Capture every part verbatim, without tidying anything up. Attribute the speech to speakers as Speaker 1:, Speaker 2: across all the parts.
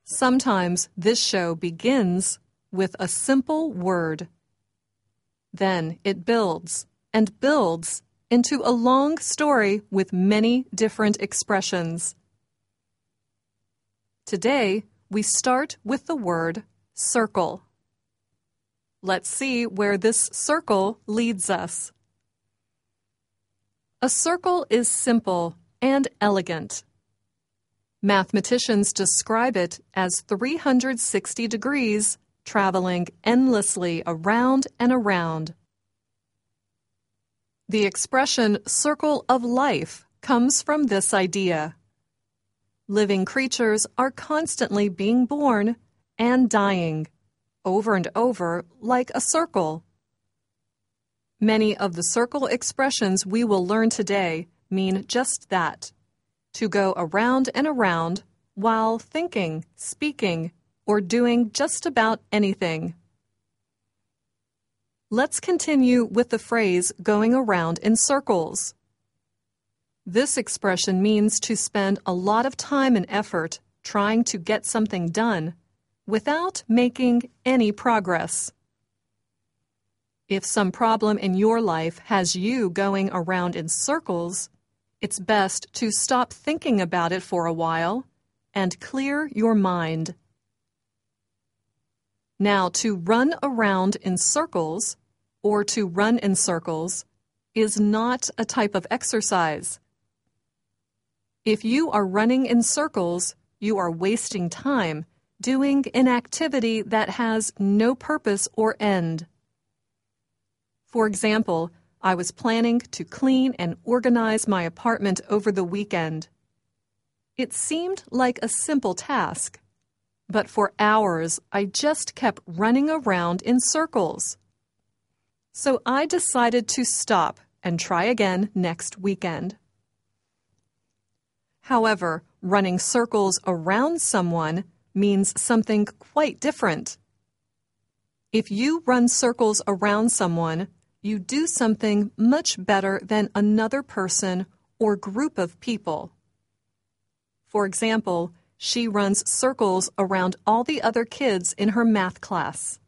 Speaker 1: Sometimes this show begins with a simple word. Then it builds and builds into a long story with many different expressions. Today, we start with the word circle. Let's see where this circle leads us. A circle is simple and elegant. Mathematicians describe it as three hundred sixty degrees, traveling endlessly around and around. The expression circle of life comes from this idea. Living creatures are constantly being born and dying, over and over like a circle. Many of the circle expressions we will learn today mean just that. To go around and around while thinking, speaking, or doing just about anything. Let's continue with the phrase going around in circles. This expression means to spend a lot of time and effort trying to get something done without making any progress. If some problem in your life has you going around in circles, it's best to stop thinking about it for a while and clear your mind. Now, to run around in circles, or to run in circles, is not a type of exercise. If you are running in circles, you are wasting time doing an activity that has no purpose or end. For example, I was planning to clean and organize my apartment over the weekend. It seemed like a simple task, but for hours I just kept running around in circles. So I decided to stop and try again next weekend. However, running circles around someone means something quite different. If you run circles around someone, you do something much better than another person or group of people. For example, she runs circles around all the other kids in her math class.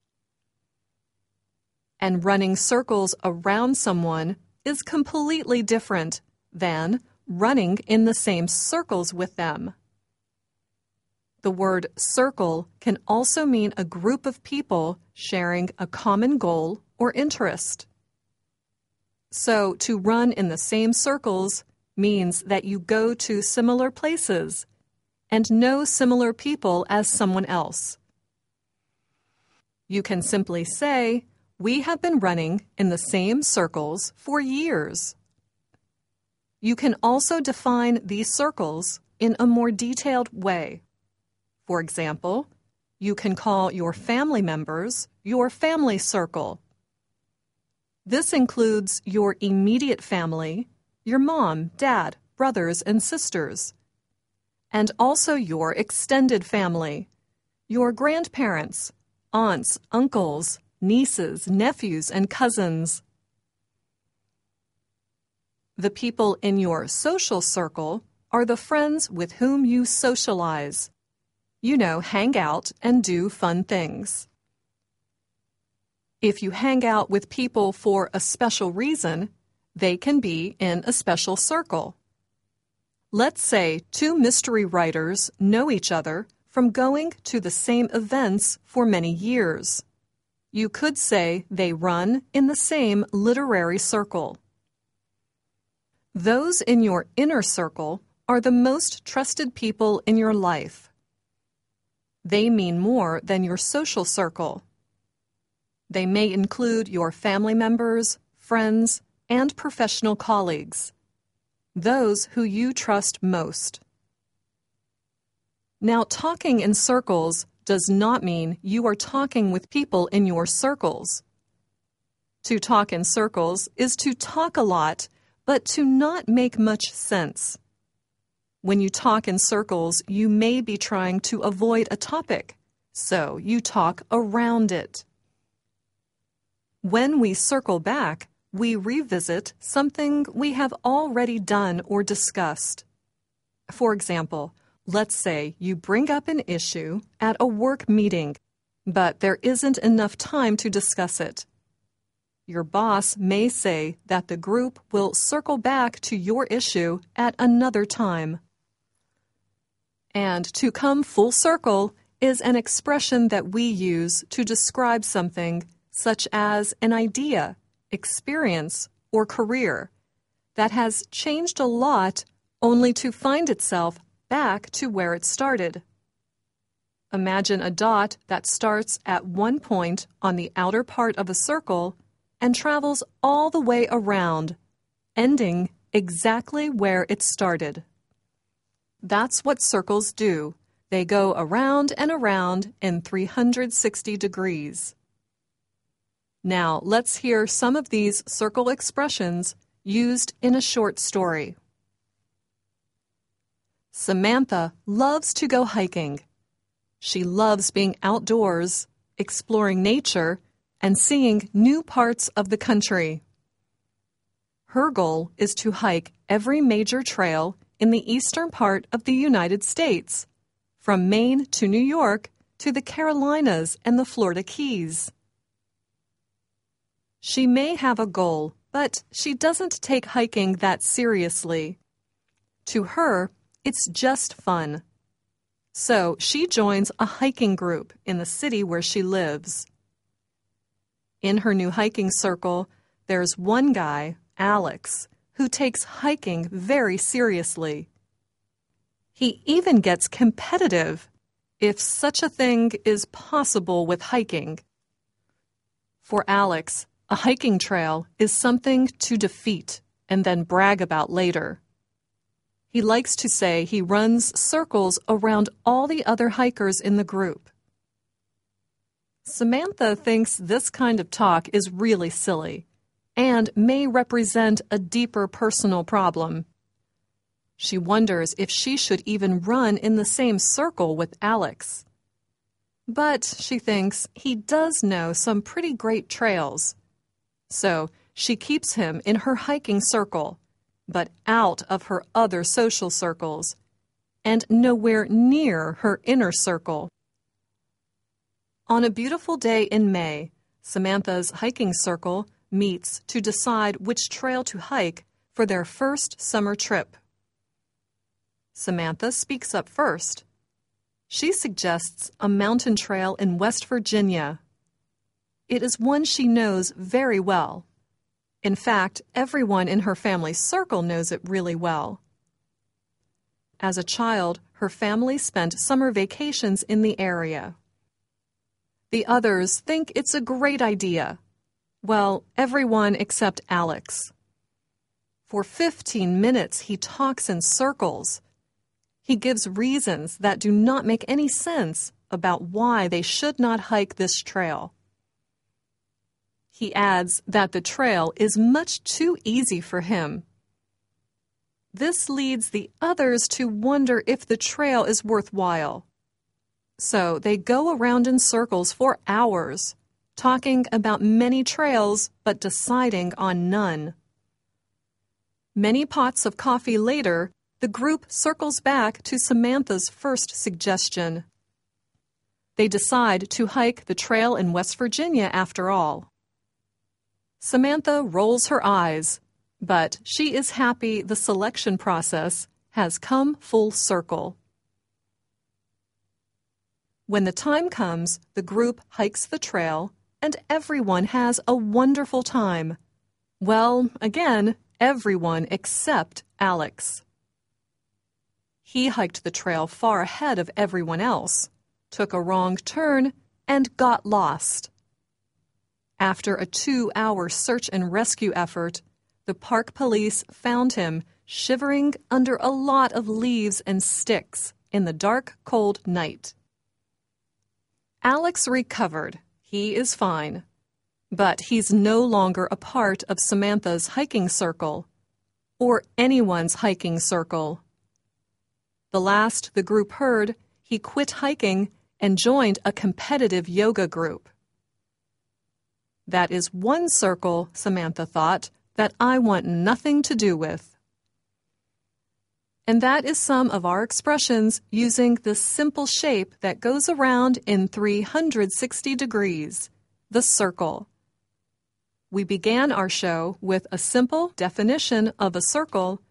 Speaker 1: And running circles around someone is completely different than running in the same circles with them. The word circle can also mean a group of people sharing a common goal or interest. So, to run in the same circles means that you go to similar places and know similar people as someone else. You can simply say, "We have been running in the same circles for years." You can also define these circles in a more detailed way. For example, you can call your family members your family circle. This includes your immediate family, your mom, dad, brothers, and sisters, and also your extended family, your grandparents, aunts, uncles, nieces, nephews, and cousins. The people in your social circle are the friends with whom you socialize. You know, hang out and do fun things. If you hang out with people for a special reason, they can be in a special circle. Let's say two mystery writers know each other from going to the same events for many years. You could say they run in the same literary circle. Those in your inner circle are the most trusted people in your life. They mean more than your social circle. They may include your family members, friends, and professional colleagues, those who you trust most. Now, talking in circles does not mean you are talking with people in your circles. To talk in circles is to talk a lot, but to not make much sense. When you talk in circles, you may be trying to avoid a topic, so you talk around it. When we circle back, we revisit something we have already done or discussed. For example, Let's say you bring up an issue at a work meeting, but there isn't enough time to discuss it. Your boss may say that the group will circle back to your issue at another time. And to come full circle is an expression that we use to describe something such as an idea, experience, or career that has changed a lot only to find itself back to where it started. Imagine a dot that starts at one point on the outer part of a circle and travels all the way around, ending exactly where it started. That's what circles do. They go around and around in three hundred sixty degrees. Now, let's hear some of these circle expressions used in a short story. Samantha loves to go hiking. She loves being outdoors, exploring nature, and seeing new parts of the country. Her goal is to hike every major trail in the eastern part of the United States, from Maine to New York to the Carolinas and the Florida Keys. She may have a goal, but she doesn't take hiking that seriously. To her, it's just fun. So she joins a hiking group in the city where she lives. In her new hiking circle, there's one guy, Alex, who takes hiking very seriously. He even gets competitive, if such a thing is possible with hiking. For Alex, a hiking trail is something to defeat and then brag about later. He likes to say he runs circles around all the other hikers in the group. Samantha thinks this kind of talk is really silly and may represent a deeper personal problem. She wonders if she should even run in the same circle with Alex. But she thinks he does know some pretty great trails. So she keeps him in her hiking circle, but out of her other social circles, and nowhere near her inner circle. On a beautiful day in May, Samantha's hiking circle meets to decide which trail to hike for their first summer trip. Samantha speaks up first. She suggests a mountain trail in West Virginia. It is one she knows very well. In fact, everyone in her family circle knows it really well. As a child, her family spent summer vacations in the area. The others think it's a great idea. Well, everyone except Alex. For fifteen minutes, he talks in circles. He gives reasons that do not make any sense about why they should not hike this trail. He adds that the trail is much too easy for him. This leads the others to wonder if the trail is worthwhile. So they go around in circles for hours, talking about many trails but deciding on none. Many pots of coffee later, the group circles back to Samantha's first suggestion. They decide to hike the trail in West Virginia after all. Samantha rolls her eyes, but she is happy the selection process has come full circle. When the time comes, the group hikes the trail, and everyone has a wonderful time. Well, again, everyone except Alex. He hiked the trail far ahead of everyone else, took a wrong turn, and got lost. After a two-hour search and rescue effort, the park police found him shivering under a lot of leaves and sticks in the dark, cold night. Alex recovered. He is fine. But he's no longer a part of Samantha's hiking circle, or anyone's hiking circle. The last the group heard, he quit hiking and joined a competitive yoga group. That is one circle, Samantha thought, that I want nothing to do with. And that is some of our expressions using this simple shape that goes around in three hundred sixty degrees, the circle. We began our show with a simple definition of a circle